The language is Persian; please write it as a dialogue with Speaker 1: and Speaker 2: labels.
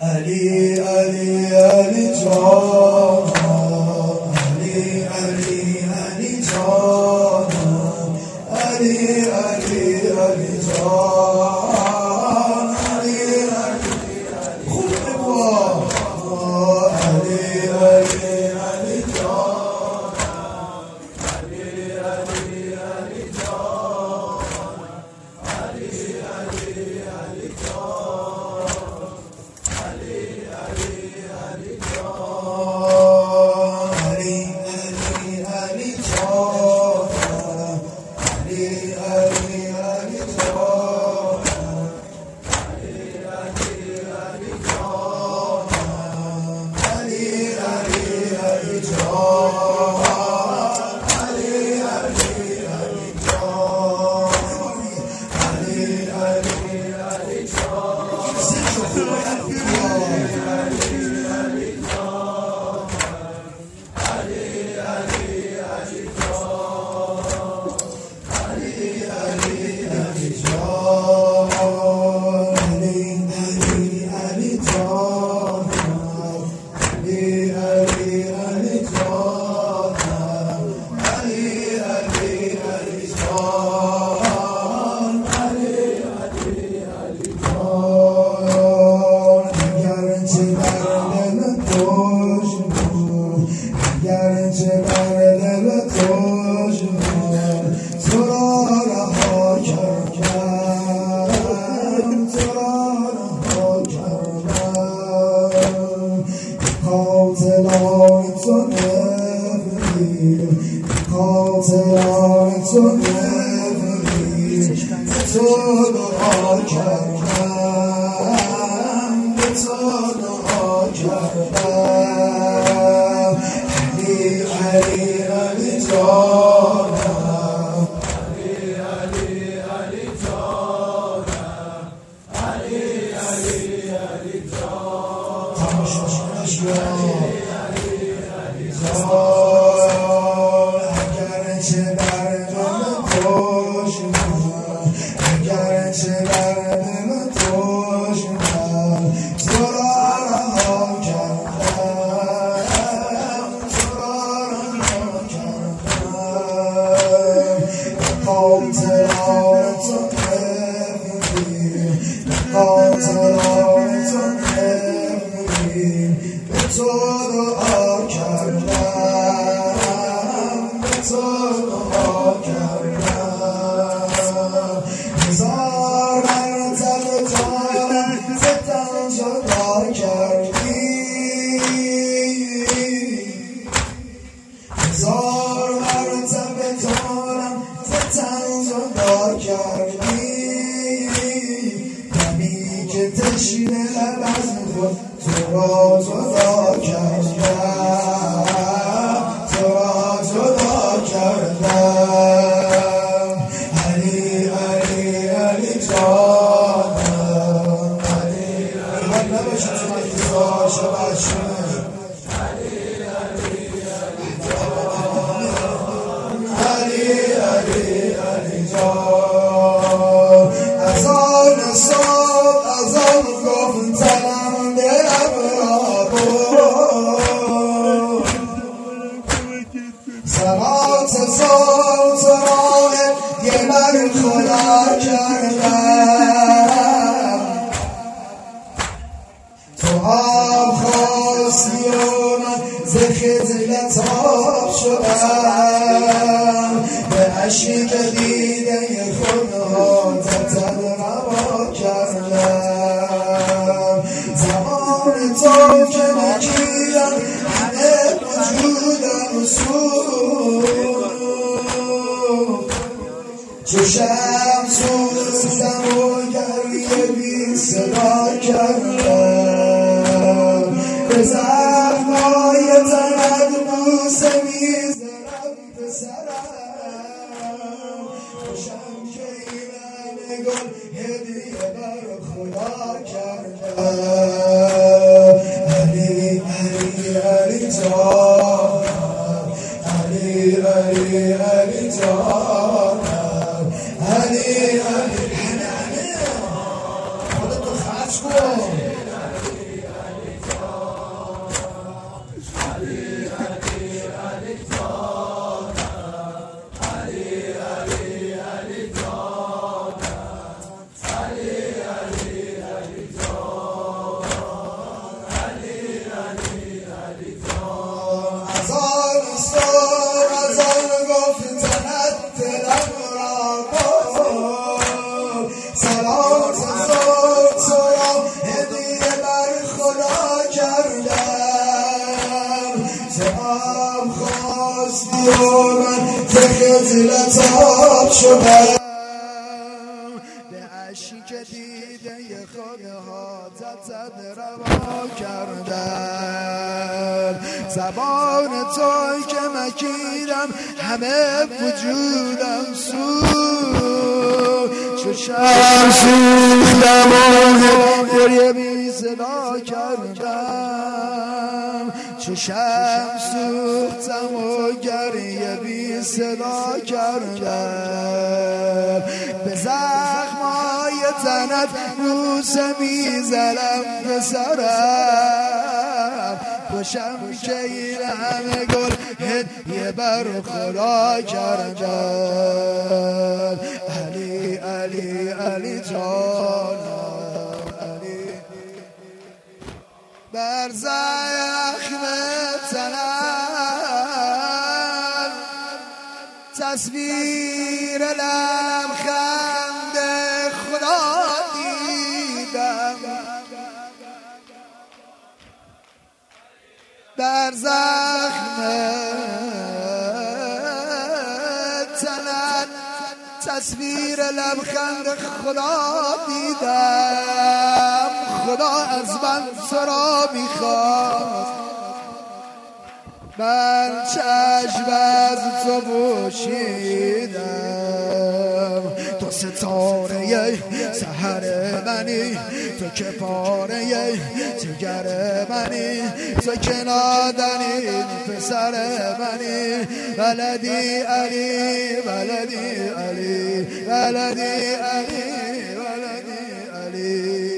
Speaker 1: علی علی علی جانم، علی علی علی جانم، علی علی علی جانم، علی علی خوب بگو علی علی علی جانم، علی علی علی جانم، علی علی علی جانم، علی علی علی جانم، علی علی علی جانم، علی علی علی جانم، علی علی علی جانم، علی علی علی جانم، علی علی علی جانم، علی علی علی جانم. سنجو خوب باید من خجلت آب شدم به اشک دیده خانه ها زد روا کردم زبان توی که مکیدم همه وجودم چو شم سوختم و گریه بی صدا کردم چو شم سوختم و گریه بی صدا کردم به زخمای تنت بوسه میزنم به سرم خوشم که این همه گل هدیه بر خدا کردم علی علی علی جانم علی بر زخم تنم تصویر لبخند خدا دیدم در زخم تنم تصویر لبخند خدا دیدم خدا از من تو را میخواد من چشم از تو پوشیدم تو ستاره سحر منی تو که پاره جگر منی تو که نادنی پسر منی ولدی علی ولدی علی ولدی علی ولدی علی